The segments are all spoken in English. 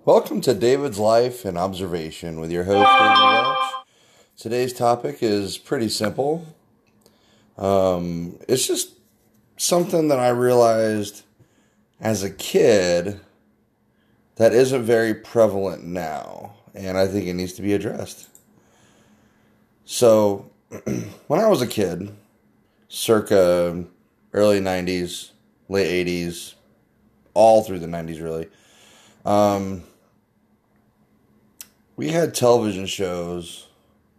Welcome to David's Life and Observation with your host, David Welch. Today's topic is pretty simple. It's just something that I realized as a kid that isn't very prevalent now, and I think it needs to be addressed. So, when I was a kid, circa early 90s, late 80s, all through the 90s really, we had television shows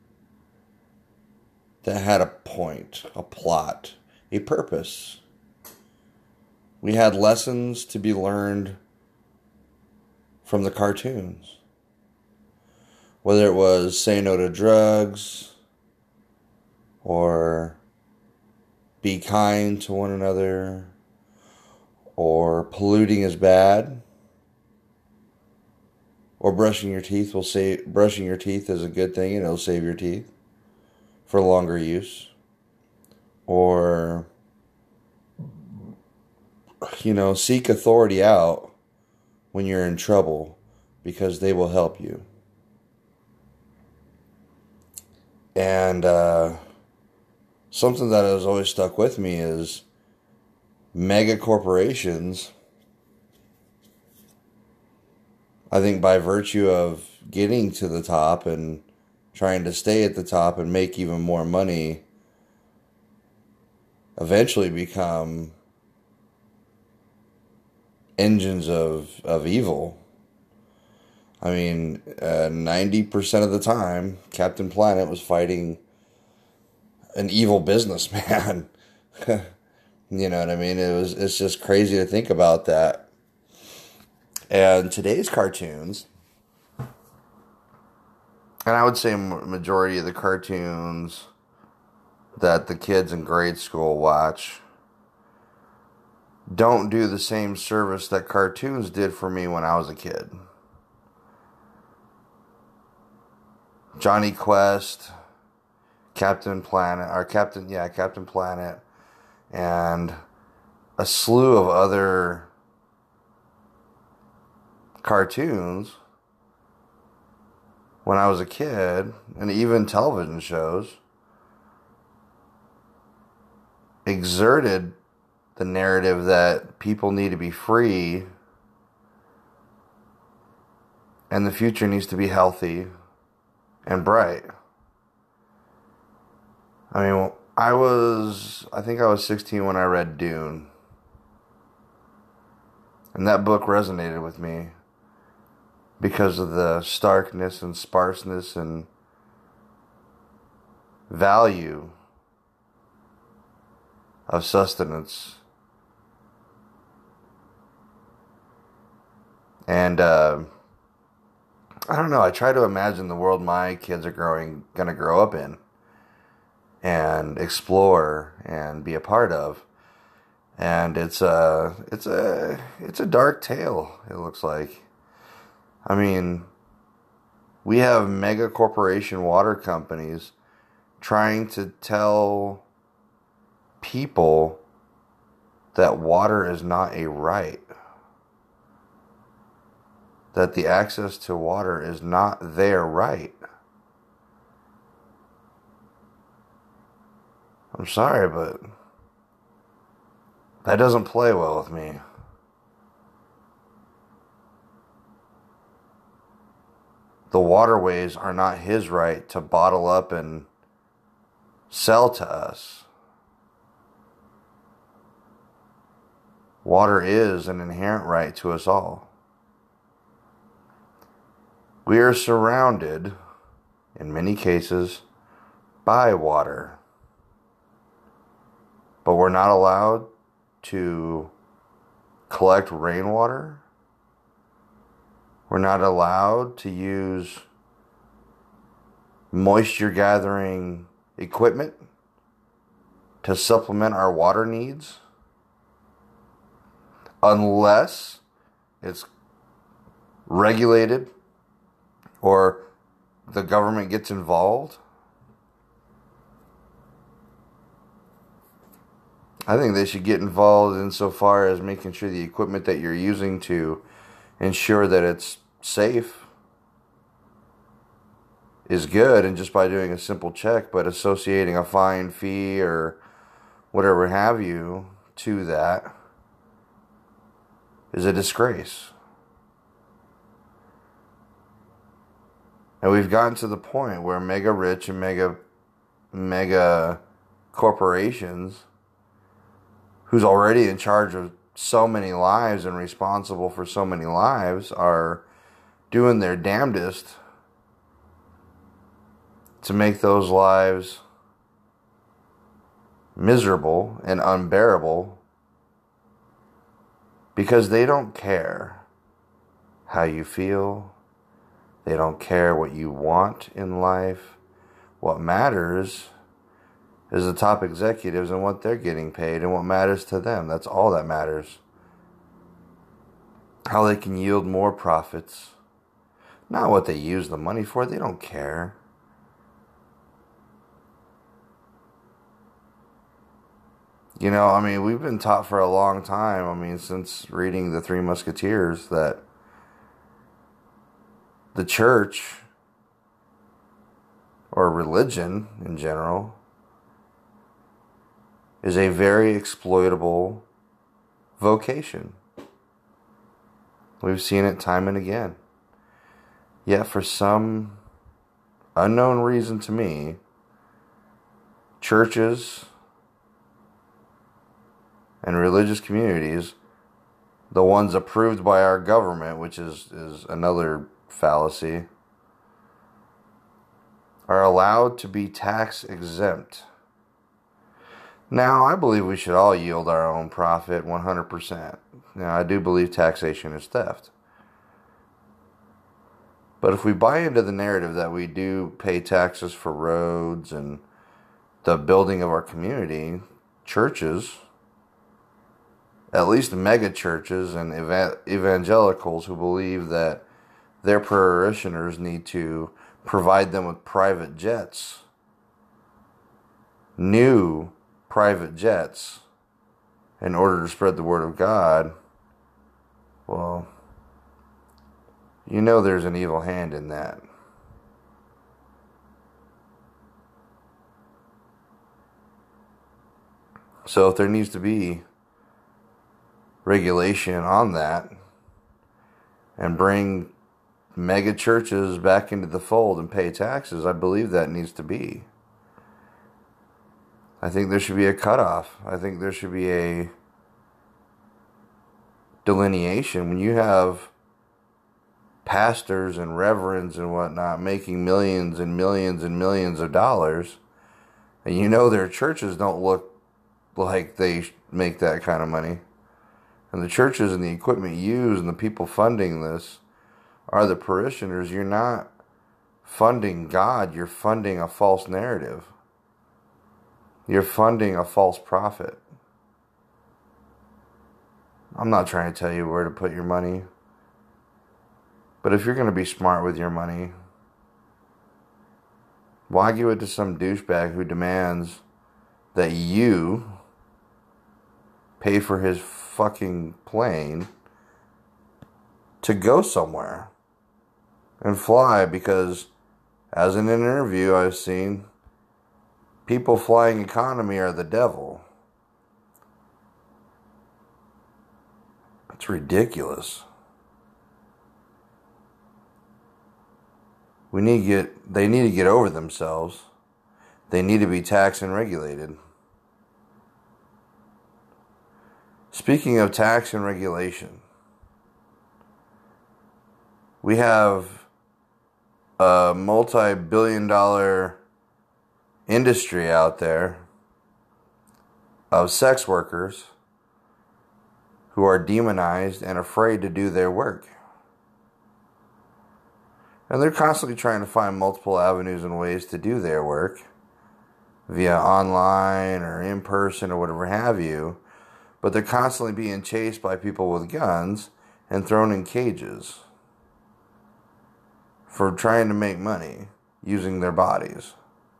that had a point, a plot, a purpose. We had lessons to be learned from the cartoons. Whether it was say no to drugs, or be kind to one another, or polluting is bad, or brushing your teeth is a good thing and it'll save your teeth for longer use. Or, seek authority out when you're in trouble because they will help you. And something that has always stuck with me is mega corporations, I think by virtue of getting to the top and trying to stay at the top and make even more money, eventually become engines of evil. I mean, 90% of the time, Captain Planet was fighting an evil businessman. You know what I mean? It's just crazy to think about that. And today's cartoons, and I would say majority of the cartoons that the kids in grade school watch don't do the same service that cartoons did for me when I was a kid. Johnny Quest, Captain Planet, and a slew of other cartoons when I was a kid, and even television shows, exerted the narrative that people need to be free and the future needs to be healthy and bright. I mean, I think I was 16 when I read Dune. And that book resonated with me because of the starkness and sparseness and value of sustenance. And I don't know, I try to imagine the world my kids are gonna grow up in and explore and be a part of. And it's a dark tale, it looks like. I mean, we have mega corporation water companies trying to tell people that water is not a right. That the access to water is not their right. I'm sorry, but that doesn't play well with me. The waterways are not his right to bottle up and sell to us. Water is an inherent right to us all. We are surrounded, in many cases, by water. But we're not allowed to collect rainwater. We're not allowed to use moisture gathering equipment to supplement our water needs unless it's regulated or the government gets involved. I think they should get involved insofar as making sure the equipment that you're using to ensure that it's safe is good, and just by doing a simple check, but associating a fine, fee, or whatever have you to that is a disgrace. And we've gotten to the point where mega rich and mega corporations, who's already in charge of so many lives and responsible for so many lives, are doing their damnedest to make those lives miserable and unbearable, because they don't care how you feel. They don't care what you want in life. What matters is the top executives and what they're getting paid, and what matters to them. That's all that matters. How they can yield more profits. Not what they use the money for. They don't care. You know, I mean, we've been taught for a long time, I mean, since reading The Three Musketeers, that the church, or religion in general, is a very exploitable vocation. We've seen it time and again. Yet for some unknown reason to me, churches and religious communities, the ones approved by our government, which is another fallacy, are allowed to be tax exempt. Now, I believe we should all yield our own profit 100%. Now, I do believe taxation is theft. But if we buy into the narrative that we do pay taxes for roads and the building of our community, churches, at least mega churches and evangelicals who believe that their parishioners need to provide them with private jets, new private jets, in order to spread the word of God, well, you know there's an evil hand in that. So if there needs to be regulation on that and bring mega churches back into the fold and pay taxes, I believe that needs to be. I think there should be a cutoff. I think there should be a delineation. When you have pastors and reverends and whatnot making millions and millions and millions of dollars, and you know their churches don't look like they make that kind of money, and the churches and the equipment used and the people funding this are the parishioners, you're not funding God, you're funding a false narrative. You're funding a false prophet. I'm not trying to tell you where to put your money, but if you're going to be smart with your money, why give it to some douchebag who demands that you pay for his fucking plane to go somewhere and fly? Because, as in an interview I've seen, people flying economy are the devil. It's ridiculous. They need to get over themselves. They need to be taxed and regulated. Speaking of tax and regulation, we have a multi-billion-dollar industry out there of sex workers who are demonized and afraid to do their work. And they're constantly trying to find multiple avenues and ways to do their work via online or in person or whatever have you. But they're constantly being chased by people with guns and thrown in cages for trying to make money using their bodies.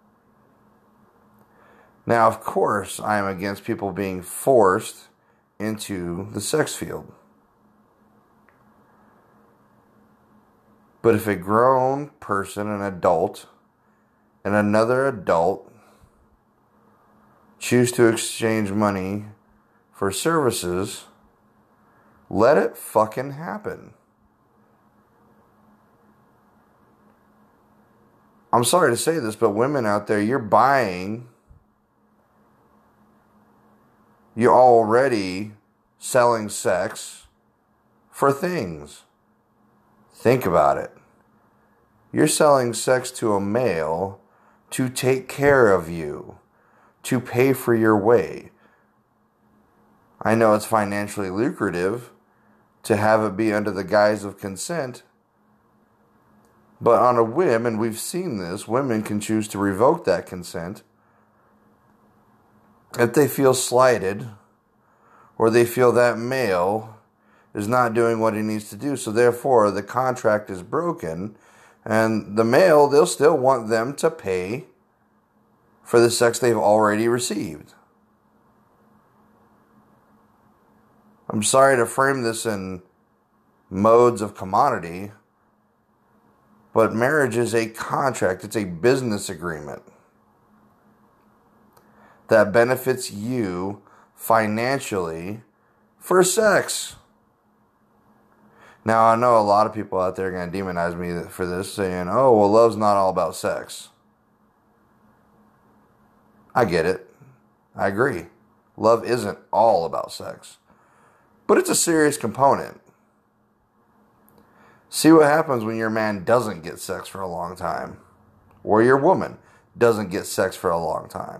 Now, of course, I am against people being forced into the sex field. But if a grown person, an adult, and another adult choose to exchange money for services, let it fucking happen. I'm sorry to say this, but women out there, you're already selling sex for things. Think about it. You're selling sex to a male to take care of you, to pay for your way. I know it's financially lucrative to have it be under the guise of consent, but on a whim, and we've seen this, women can choose to revoke that consent if they feel slighted or they feel that male is not doing what he needs to do. So therefore, the contract is broken, and the male, they'll still want them to pay for the sex they've already received. I'm sorry to frame this in modes of commodity, but marriage is a contract. It's a business agreement that benefits you financially for sex. Now, I know a lot of people out there are going to demonize me for this, saying, oh, well, love's not all about sex. I get it. I agree. Love isn't all about sex. But it's a serious component. See what happens when your man doesn't get sex for a long time. Or your woman doesn't get sex for a long time.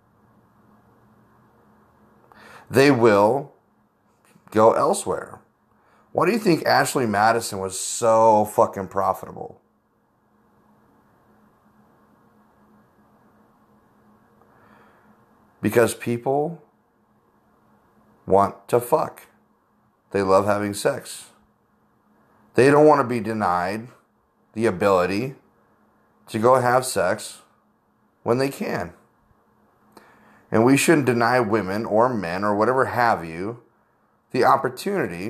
They will go elsewhere. Why do you think Ashley Madison was so fucking profitable? Because people want to fuck. They love having sex. They don't want to be denied the ability to go have sex when they can. And we shouldn't deny women or men or whatever have you the opportunity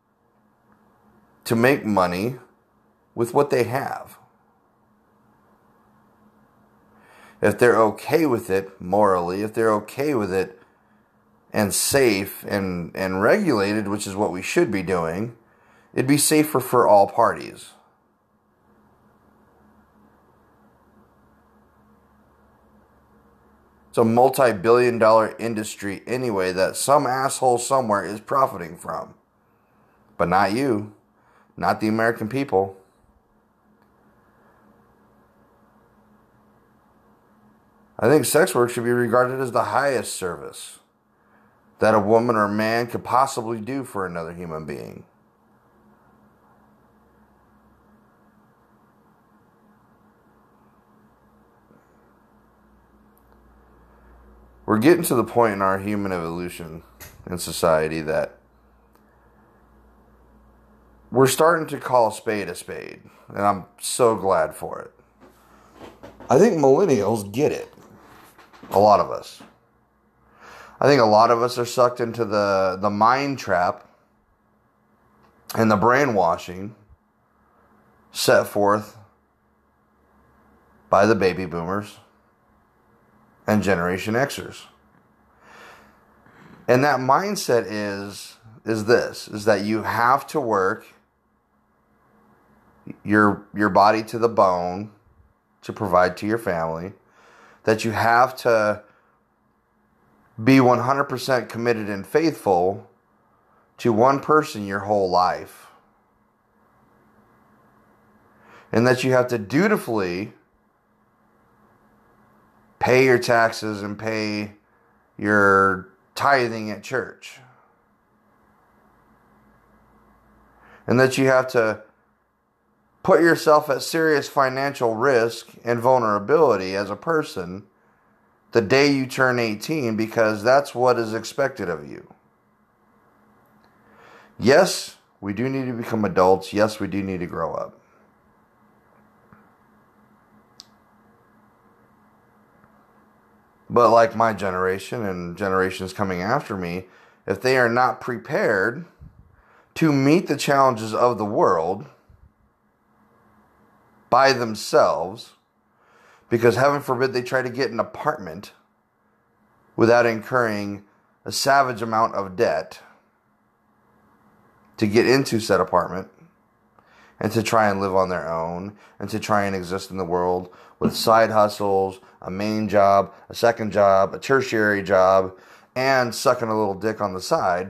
to make money with what they have. If they're okay with it morally, if they're okay with it and safe and regulated, which is what we should be doing, it'd be safer for all parties. It's a multi-billion-dollar industry anyway that some asshole somewhere is profiting from. But not you. Not the American people. I think sex work should be regarded as the highest service that a woman or man could possibly do for another human being. We're getting to the point in our human evolution in society that we're starting to call a spade, and I'm so glad for it. I think millennials get it. A lot of us. I think a lot of us are sucked into the mind trap and the brainwashing set forth by the baby boomers and Generation Xers. And that mindset is that you have to work your body to the bone to provide to your family, that you have to be 100% committed and faithful to one person your whole life, and that you have to dutifully pay your taxes and pay your tithing at church, and that you have to put yourself at serious financial risk and vulnerability as a person the day you turn 18, because that's what is expected of you. Yes, we do need to become adults. Yes, we do need to grow up. But like my generation and generations coming after me, if they are not prepared to meet the challenges of the world, by themselves, because heaven forbid they try to get an apartment without incurring a savage amount of debt to get into said apartment and to try and live on their own and to try and exist in the world with side hustles, a main job, a second job, a tertiary job, and sucking a little dick on the side.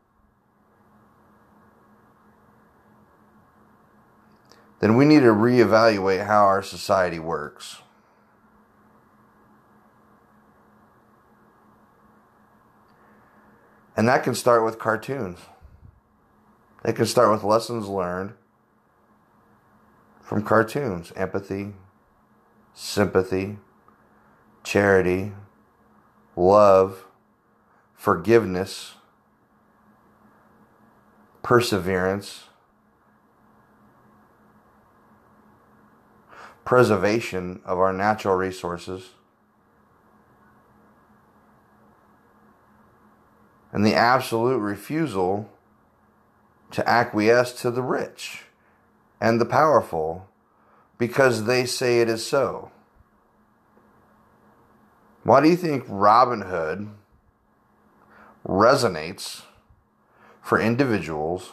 Then we need to reevaluate how our society works. And that can start with cartoons. It can start with lessons learned from cartoons. Empathy, sympathy, charity, love, forgiveness, perseverance, preservation of our natural resources, and the absolute refusal to acquiesce to the rich and the powerful because they say it is so. Why do you think Robin Hood resonates for individuals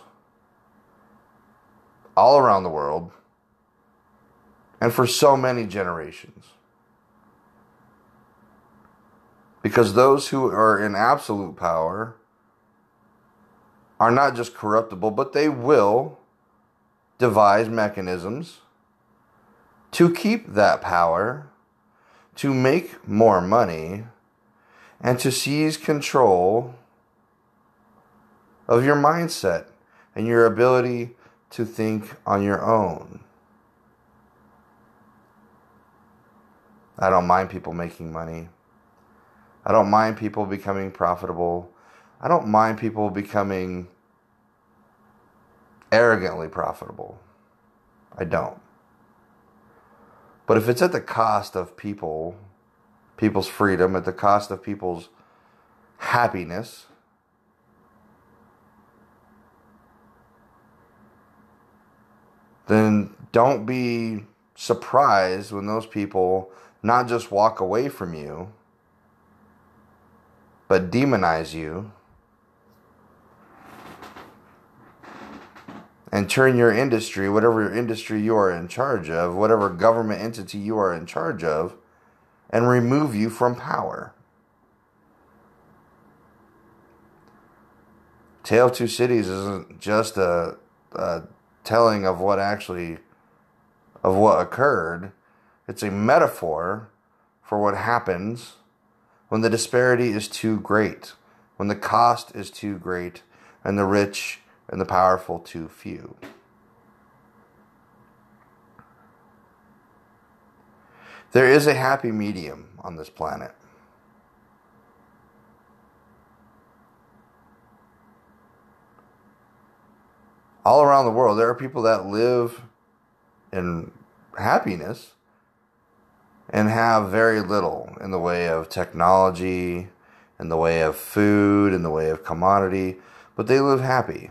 all around the world and for so many generations? Because those who are in absolute power are not just corruptible, but they will devise mechanisms to keep that power, to make more money, and to seize control of your mindset and your ability to think on your own. I don't mind people making money. I don't mind people becoming profitable. I don't mind people becoming arrogantly profitable. I don't. But if it's at the cost of people's freedom, at the cost of people's happiness, then don't be surprised when those people not just walk away from you, but demonize you and turn your industry, whatever industry you are in charge of, whatever government entity you are in charge of, and remove you from power. Tale of Two Cities isn't just a telling of what occurred. It's a metaphor for what happens when the disparity is too great, when the cost is too great, and the rich and the powerful too few. There is a happy medium on this planet. All around the world, there are people that live in happiness and have very little in the way of technology, in the way of food, in the way of commodity, but they live happy.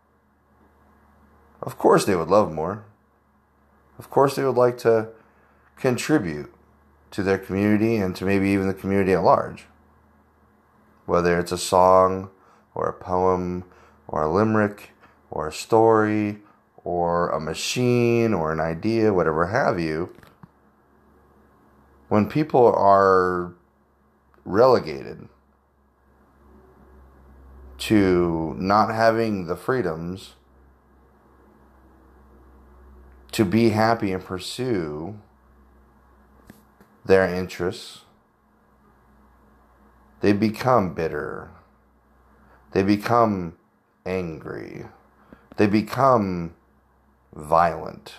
Of course they would love more. Of course they would like to contribute to their community and to maybe even the community at large. Whether it's a song or a poem or a limerick or a story or a machine or an idea, whatever have you. When people are relegated to not having the freedoms to be happy and pursue their interests, they become bitter. They become angry. They become violent.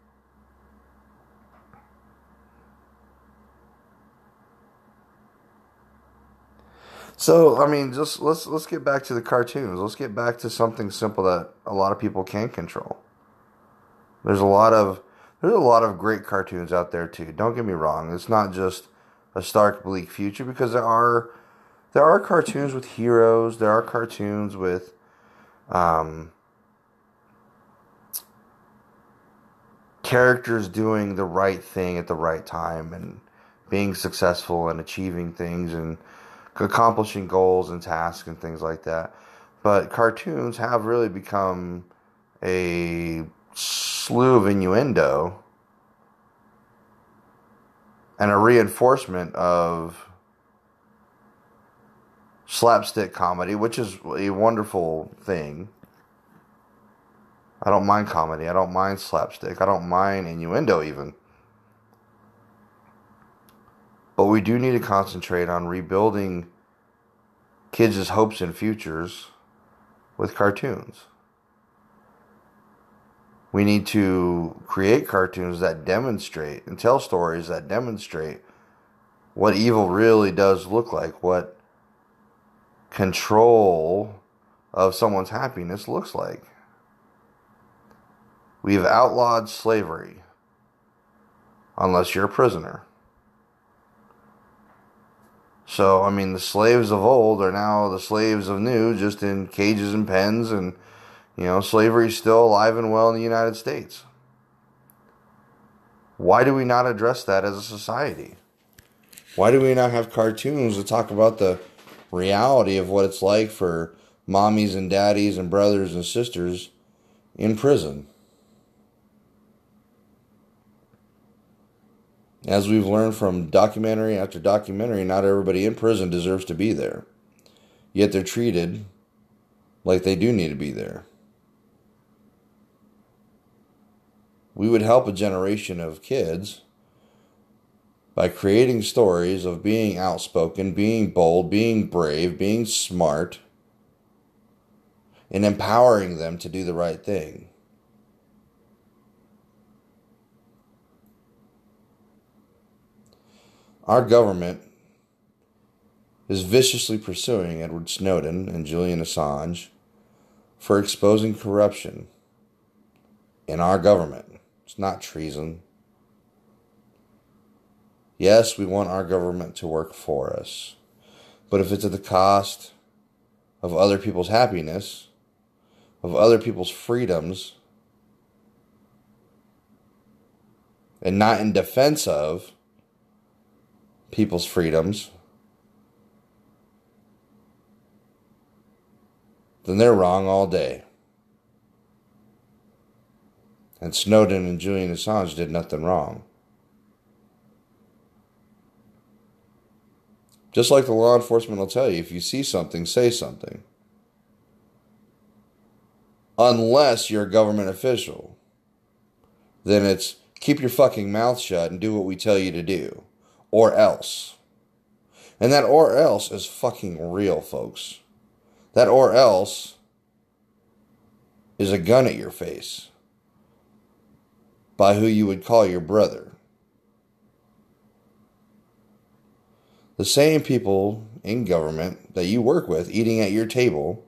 So, I mean, just let's get back to the cartoons. Let's get back to something simple that a lot of people can control. There's a lot of great cartoons out there too. Don't get me wrong. It's not just a stark, bleak future, because there are cartoons with heroes. There are cartoons with characters doing the right thing at the right time and being successful and achieving things and accomplishing goals and tasks and things like that. But cartoons have really become a slew of innuendo and a reinforcement of slapstick comedy, which is a wonderful thing. I don't mind comedy. I don't mind slapstick. I don't mind innuendo even. But we do need to concentrate on rebuilding kids' hopes and futures with cartoons. We need to create cartoons that demonstrate and tell stories that demonstrate what evil really does look like, what control of someone's happiness looks like. We've outlawed slavery unless you're a prisoner. So, I mean, the slaves of old are now the slaves of new, just in cages and pens, and, you know, slavery is still alive and well in the United States. Why do we not address that as a society? Why do we not have cartoons that talk about the reality of what it's like for mommies and daddies and brothers and sisters in prison? As we've learned from documentary after documentary, not everybody in prison deserves to be there. Yet they're treated like they do need to be there. We would help a generation of kids by creating stories of being outspoken, being bold, being brave, being smart, and empowering them to do the right thing. Our government is viciously pursuing Edward Snowden and Julian Assange for exposing corruption in our government. It's not treason. Yes, we want our government to work for us. But if it's at the cost of other people's happiness, of other people's freedoms, and not in defense of people's freedoms, then they're wrong all day. And Snowden and Julian Assange did nothing wrong. Just like the law enforcement will tell you, if you see something, say something. Unless you're a government official, then it's keep your fucking mouth shut and do what we tell you to do. Or else. And that or else is fucking real, folks. That or else is a gun at your face by who you would call your brother. The same people in government that you work with eating at your table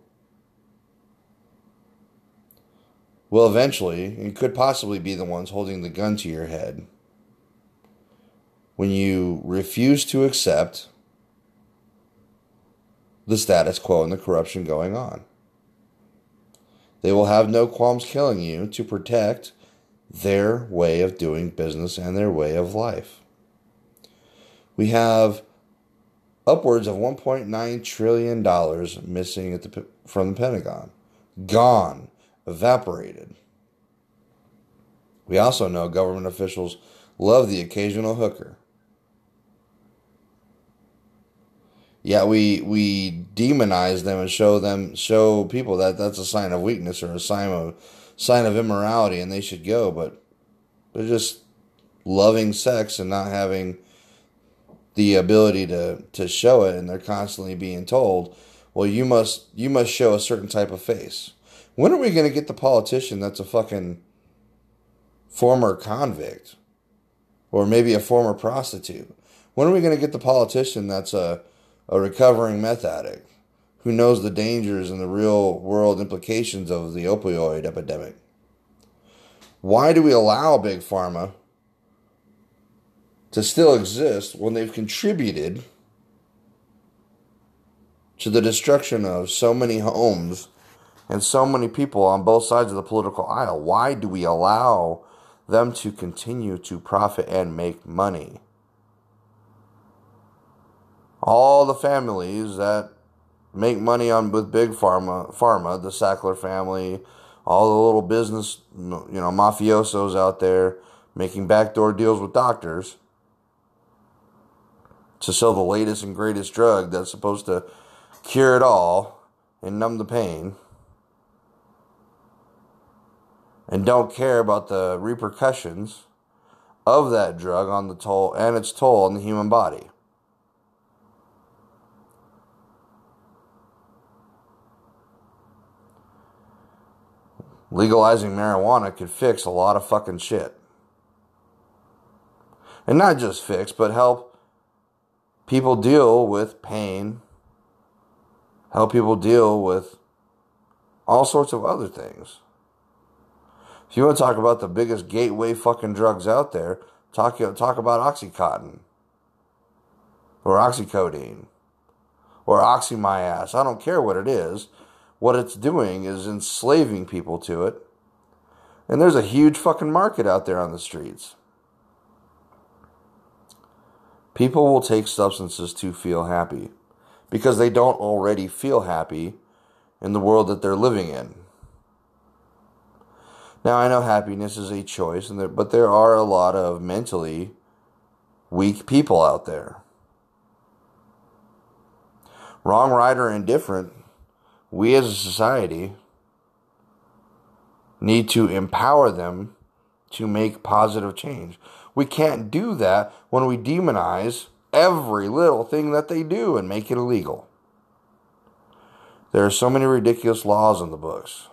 will eventually and could possibly be the ones holding the gun to your head when you refuse to accept the status quo and the corruption going on. They will have no qualms killing you to protect their way of doing business and their way of life. We have upwards of $1.9 trillion missing from the Pentagon. Gone. Evaporated. We also know government officials love the occasional hooker. Yeah, we demonize them and show people that that's a sign of weakness or a sign of immorality and they should go, but they're just loving sex and not having the ability to show it, and they're constantly being told, well, you must show a certain type of face. When are we going to get the politician that's a fucking former convict or maybe a former prostitute? When are we going to get the politician that's a recovering meth addict who knows the dangers and the real world implications of the opioid epidemic? Why do we allow Big Pharma to still exist when they've contributed to the destruction of so many homes and so many people on both sides of the political aisle? Why do we allow them to continue to profit and make money. All the families that make money with big pharma, the Sackler family, all the little business, mafiosos out there making backdoor deals with doctors to sell the latest and greatest drug that's supposed to cure it all and numb the pain, and don't care about the repercussions of that drug on the toll and its toll on the human body. Legalizing marijuana could fix a lot of fucking shit. And not just fix, but help people deal with pain, help people deal with all sorts of other things. If you want to talk about the biggest gateway fucking drugs out there, talk about Oxycontin, or Oxycodone, or Oxymias. I don't care what it is. What it's doing is enslaving people to it. And there's a huge fucking market out there on the streets. People will take substances to feel happy because they don't already feel happy in the world that they're living in. Now, I know happiness is a choice, but there are a lot of mentally weak people out there. Wrong, right, or indifferent, we as a society need to empower them to make positive change. We can't do that when we demonize every little thing that they do and make it illegal. There are so many ridiculous laws in the books.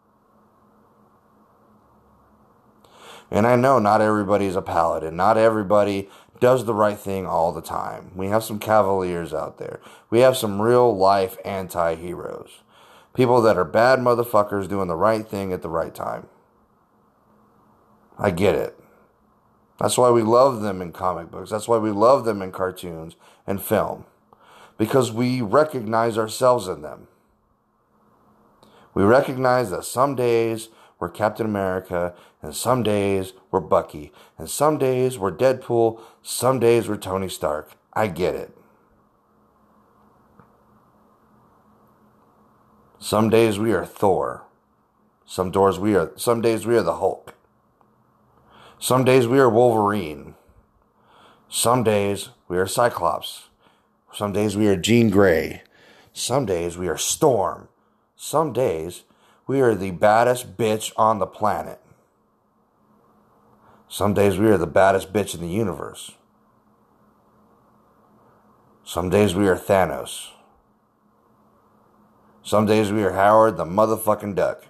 And I know not everybody's a paladin. Not everybody does the right thing all the time. We have some cavaliers out there. We have some real life anti-heroes. People that are bad motherfuckers doing the right thing at the right time. I get it. That's why we love them in comic books. That's why we love them in cartoons and film. Because we recognize ourselves in them. We recognize that some days we're Captain America, and some days we're Bucky, and some days we're Deadpool, some days we're Tony Stark. I get it. Some days we are Thor. Some days we are the Hulk. Some days we are Wolverine. Some days we are Cyclops. Some days we are Jean Grey. Some days we are Storm. Some days we are the baddest bitch on the planet. Some days we are the baddest bitch in the universe. Some days we are Thanos. Some days we are Howard the motherfucking Duck.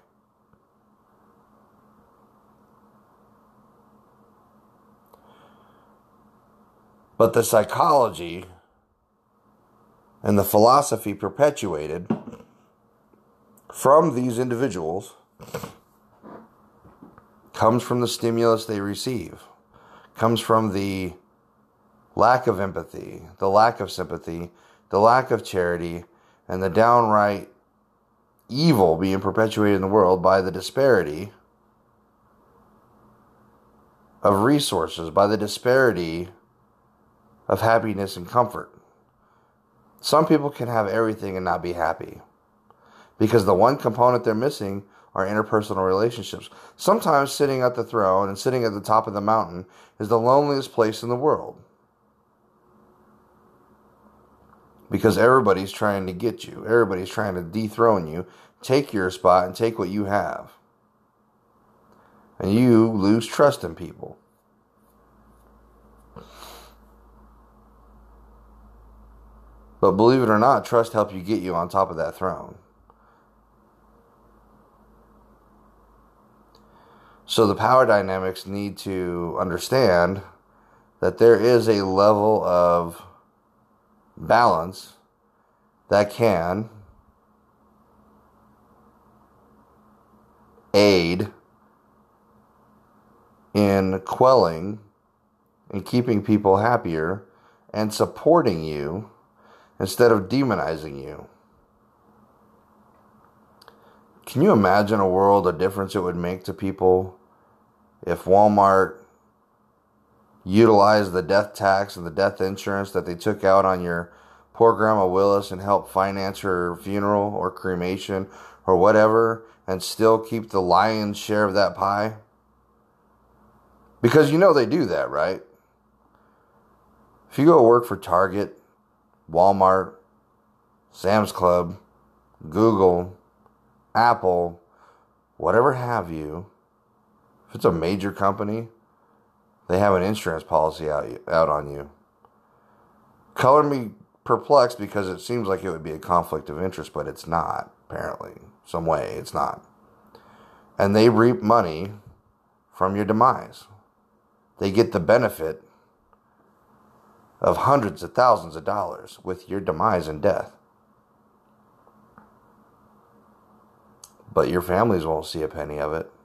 But the psychology and the philosophy perpetuated from these individuals comes from the stimulus they receive, comes from the lack of empathy, the lack of sympathy, the lack of charity, and the downright evil being perpetuated in the world by the disparity of resources, by the disparity of happiness and comfort. Some people can have everything and not be happy because the one component they're missing are interpersonal relationships. Sometimes sitting at the throne and sitting at the top of the mountain is the loneliest place in the world because everybody's trying to get you. Everybody's trying to dethrone you, take your spot, and take what you have. And you lose trust in people. But believe it or not, trust helps you get you on top of that throne. So the power dynamics need to understand that there is a level of balance that can aid in quelling and keeping people happier and supporting you instead of demonizing you. Can you imagine a world, a difference it would make to people if Walmart utilized the death tax and the death insurance that they took out on your poor Grandma Willis and helped finance her funeral or cremation or whatever, and still keep the lion's share of that pie? Because you know they do that, right? If you go work for Target, Walmart, Sam's Club, Google, Apple, whatever have you, if it's a major company, they have an insurance policy out on you. Color me perplexed, because it seems like it would be a conflict of interest, but it's not, apparently. Some way, it's not. And they reap money from your demise. They get the benefit of hundreds of thousands of dollars with your demise and death. But your families won't see a penny of it.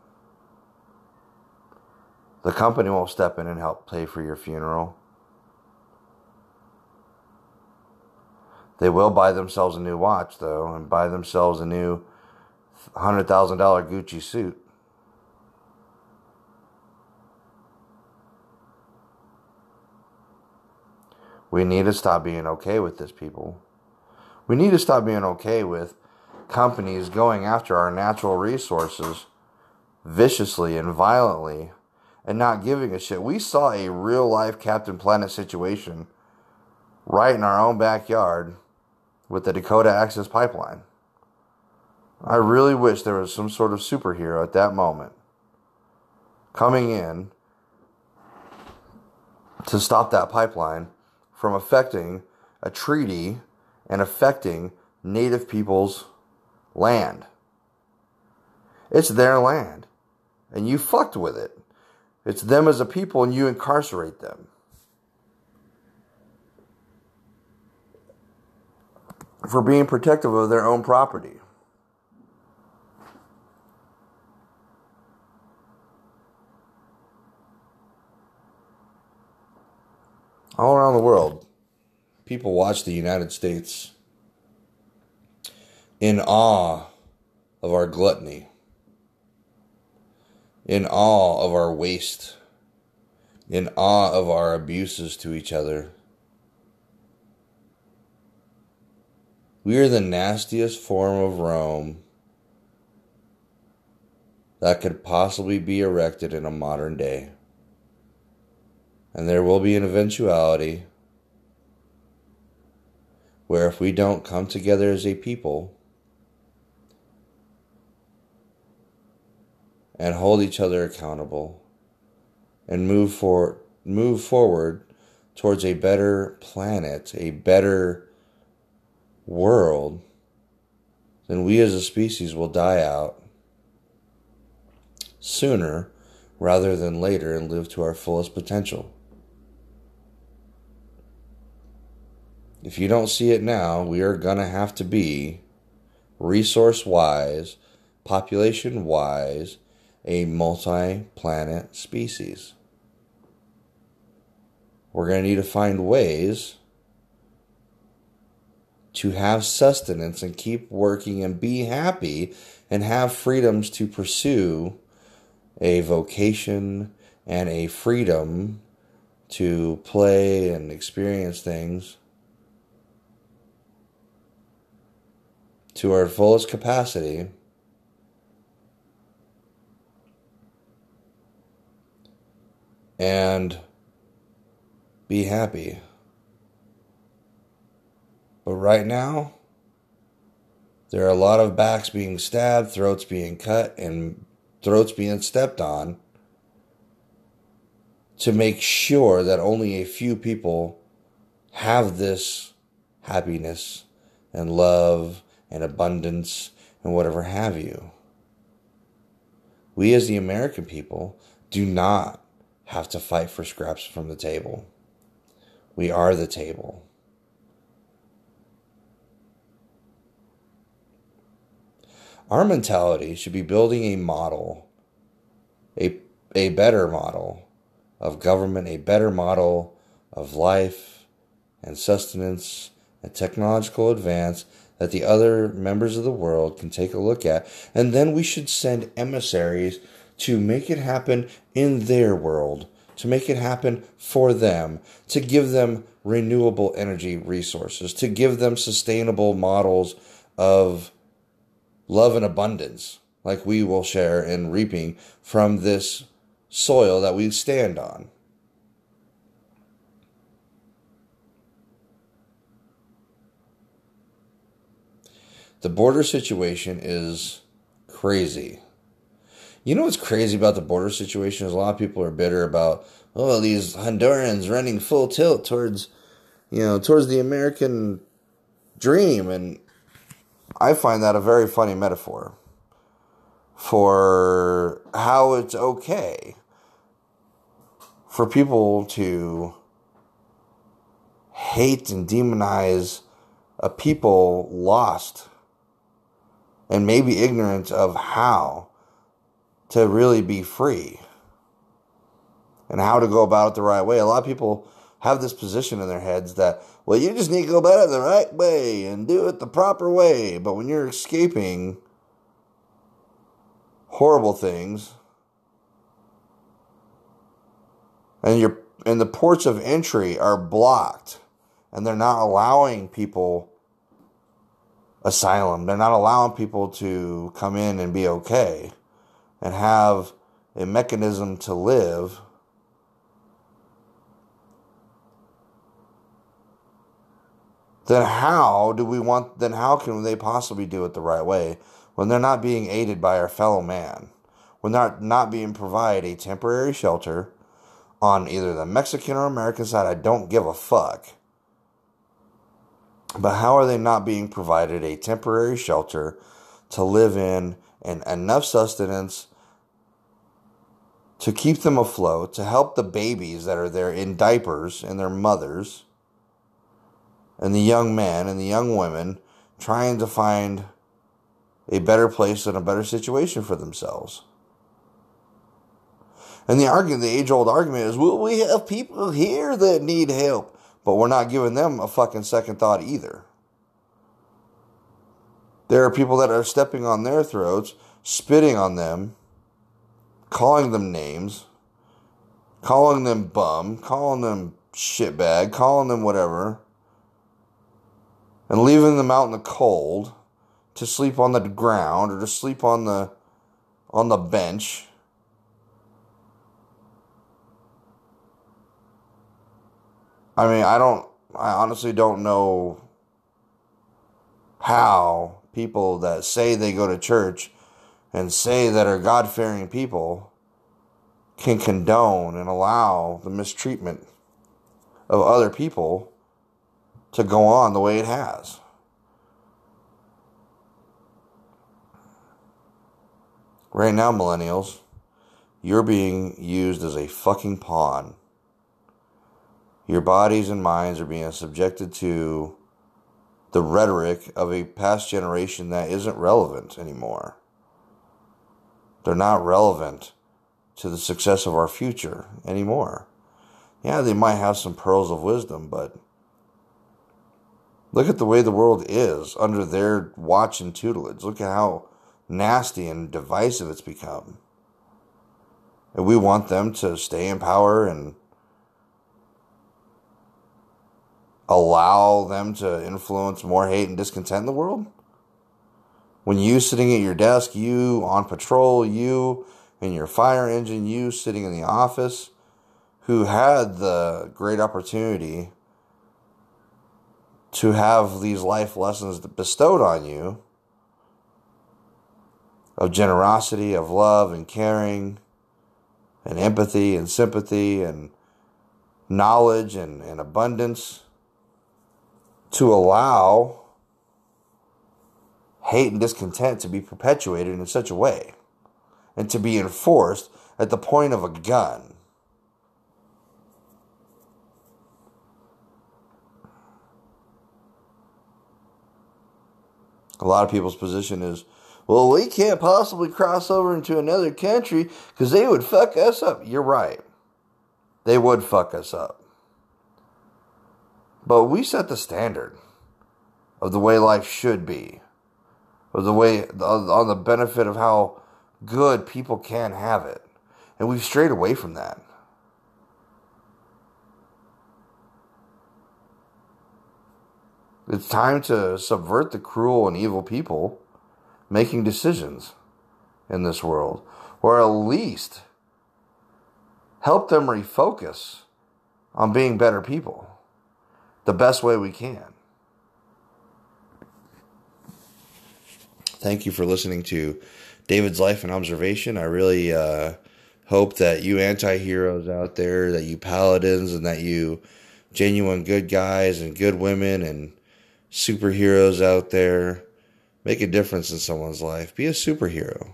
The company won't step in and help pay for your funeral. They will buy themselves a new watch, though, and buy themselves a new $100,000 Gucci suit. We need to stop being okay with this, people. We need to stop being okay with companies going after our natural resources viciously and violently and not giving a shit. We saw a real-life Captain Planet situation right in our own backyard with the Dakota Access Pipeline. I really wish there was some sort of superhero at that moment coming in to stop that pipeline from affecting a treaty and affecting Native people's land. It's their land, and you fucked with it. It's them as a people, and you incarcerate them for being protective of their own property. All around the world, people watch the United States in awe of our gluttony, in awe of our waste, in awe of our abuses to each other. We are the nastiest form of Rome that could possibly be erected in a modern day. And there will be an eventuality where if we don't come together as a people and hold each other accountable and move forward towards a better planet, a better world, then we as a species will die out sooner rather than later and live to our fullest potential. If you don't see it now, we are going to have to be, resource-wise, population-wise, a multi-planet species. We're going to need to find ways to have sustenance and keep working and be happy and have freedoms to pursue a vocation and a freedom to play and experience things to our fullest capacity, and be happy. But right now, there are a lot of backs being stabbed, throats being cut, and throats being stepped on to make sure that only a few people have this happiness and love and abundance and whatever have you. We as the American people do not have to fight for scraps from the table. We are the table. Our mentality should be building a model, a better model of government, a better model of life and sustenance and technological advance that the other members of the world can take a look at. And then we should send emissaries to make it happen in their world, to make it happen for them, to give them renewable energy resources, to give them sustainable models of love and abundance, like we will share in reaping from this soil that we stand on. The border situation is crazy. You know what's crazy about the border situation is a lot of people are bitter about, oh, these Hondurans running full tilt towards the American dream. And I find that a very funny metaphor for how it's okay for people to hate and demonize a people lost and maybe ignorant of how to really be free and how to go about it the right way. A lot of people have this position in their heads that, well, you just need to go about it the right way and do it the proper way. But when you're escaping horrible things and the ports of entry are blocked and they're not allowing people asylum, they're not allowing people to come in and be okay and have a mechanism to live, then how can they possibly do it the right way when they're not being aided by our fellow man, when they're not being provided a temporary shelter on either the Mexican or American side? I don't give a fuck. But how are they not being provided a temporary shelter to live in and enough sustenance to keep them afloat, to help the babies that are there in diapers and their mothers, and the young men and the young women trying to find a better place and a better situation for themselves? And the age-old argument is, well, we have people here that need help. But we're not giving them a fucking second thought either. There are people that are stepping on their throats, spitting on them, calling them names, calling them bum, calling them shitbag, calling them whatever, and leaving them out in the cold to sleep on the ground or to sleep on the bench. I mean, I honestly don't know how people that say they go to church and say that are God-fearing people can condone and allow the mistreatment of other people to go on the way it has. Right now, millennials, you're being used as a fucking pawn. Your bodies and minds are being subjected to the rhetoric of a past generation that isn't relevant anymore. They're not relevant to the success of our future anymore. Yeah, they might have some pearls of wisdom, but look at the way the world is under their watch and tutelage. Look at how nasty and divisive it's become. And we want them to stay in power and allow them to influence more hate and discontent in the world? When you sitting at your desk, you on patrol, you in your fire engine, you sitting in the office, who had the great opportunity to have these life lessons bestowed on you of generosity, of love and caring and empathy and sympathy and knowledge and abundance, to allow hate and discontent to be perpetuated in such a way and to be enforced at the point of a gun. A lot of people's position is, well, we can't possibly cross over into another country because they would fuck us up. You're right. They would fuck us up. But we set the standard of the way life should be, of the way, on the benefit of how good, people can have it. And we've strayed away from that. It's time to subvert the cruel and evil people making decisions in this world. Or at least help them refocus on being better people the best way we can. Thank you for listening to David's Life and Observation. I really hope that you anti-heroes out there, that you paladins, and that you genuine good guys and good women and superheroes out there make a difference in someone's life. Be a superhero.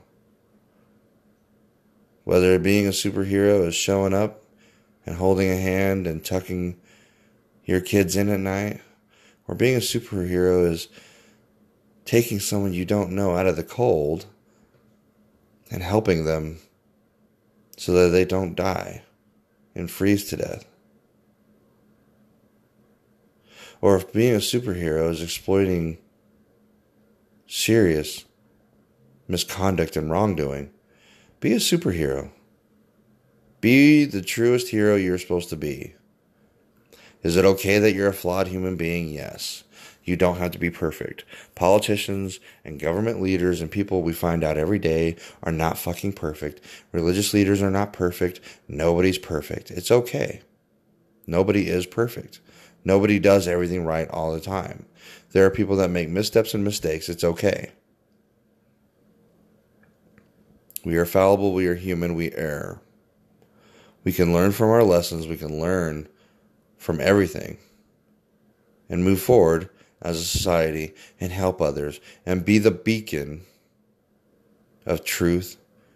Whether being a superhero is showing up and holding a hand and tucking your kids in at night, or being a superhero is taking someone you don't know out of the cold and helping them so that they don't die and freeze to death. Or if being a superhero is exploiting serious misconduct and wrongdoing, be a superhero. Be the truest hero you're supposed to be. Is it okay that you're a flawed human being? Yes. You don't have to be perfect. Politicians and government leaders and people we find out every day are not fucking perfect. Religious leaders are not perfect. Nobody's perfect. It's okay. Nobody is perfect. Nobody does everything right all the time. There are people that make missteps and mistakes. It's okay. We are fallible. We are human. We err. We can learn from our lessons. We can learn from everything and move forward as a society and help others and be the beacon of truth,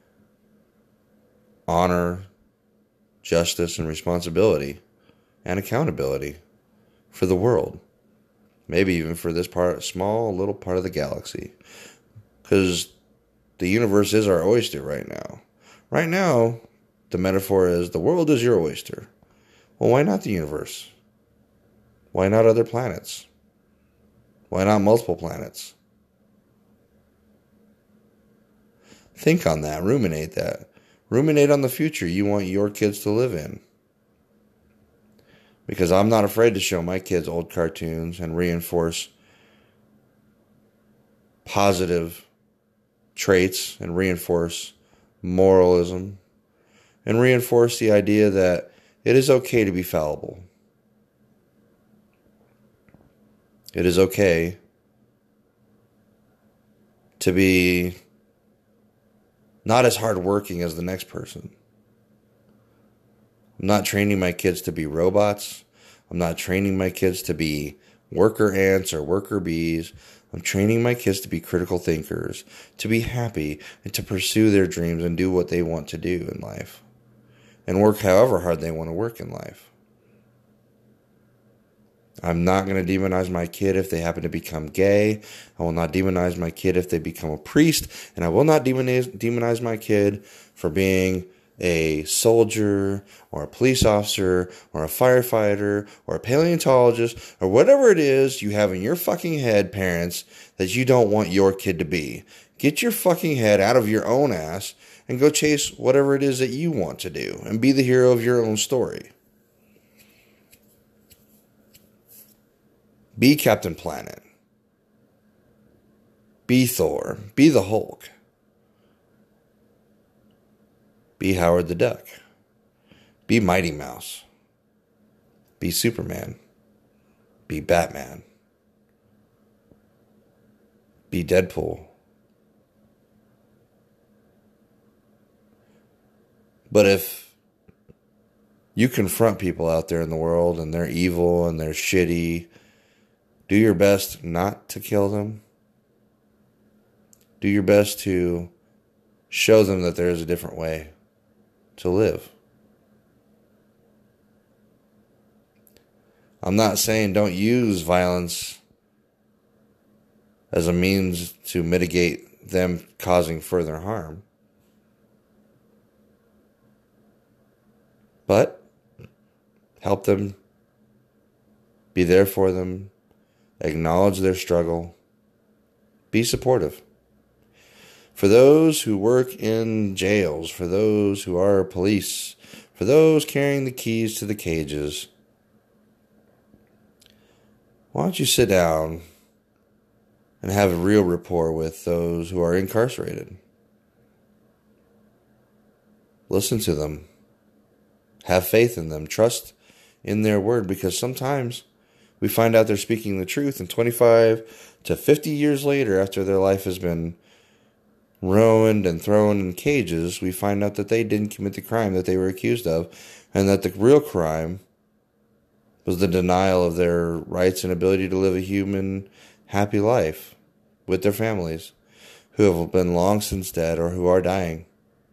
honor, justice, and responsibility and accountability for the world. Maybe even for this small little part of the galaxy. Because the universe is our oyster right now. Right now, the metaphor is the world is your oyster. Well, why not the universe? Why not other planets? Why not multiple planets? Think on that. Ruminate that. Ruminate on the future you want your kids to live in. Because I'm not afraid to show my kids old cartoons and reinforce positive traits and reinforce moralism and reinforce the idea that it is okay to be fallible. It is okay to be not as hardworking as the next person. I'm not training my kids to be robots. I'm not training my kids to be worker ants or worker bees. I'm training my kids to be critical thinkers, to be happy, and to pursue their dreams and do what they want to do in life. And work however hard they want to work in life. I'm not going to demonize my kid if they happen to become gay. I will not demonize my kid if they become a priest. And I will not demonize my kid for being a soldier or a police officer or a firefighter or a paleontologist or whatever it is you have in your fucking head, parents, that you don't want your kid to be. Get your fucking head out of your own ass and go chase whatever it is that you want to do and be the hero of your own story. Be Captain Planet. Be Thor. Be the Hulk. Be Howard the Duck. Be Mighty Mouse. Be Superman. Be Batman. Be Deadpool. But if you confront people out there in the world and they're evil and they're shitty, do your best not to kill them. Do your best to show them that there is a different way to live. I'm not saying don't use violence as a means to mitigate them causing further harm. But help them, be there for them, acknowledge their struggle, be supportive. for those who work in jails, for those who are police, for those carrying the keys to the cages, why don't you sit down and have a real rapport with those who are incarcerated? Listen to them. Have faith in them. Trust in their word, because sometimes we find out they're speaking the truth, and 25 to 50 years later, after their life has been ruined and thrown in cages, we find out that they didn't commit the crime that they were accused of, and that the real crime was the denial of their rights and ability to live a human, happy life with their families, who have been long since dead or who are dying.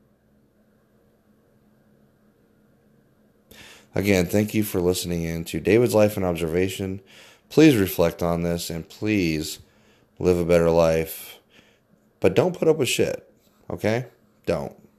Again, thank you for listening in to David's Life and Observation. Please reflect on this and please live a better life. But don't put up with shit, okay? Don't.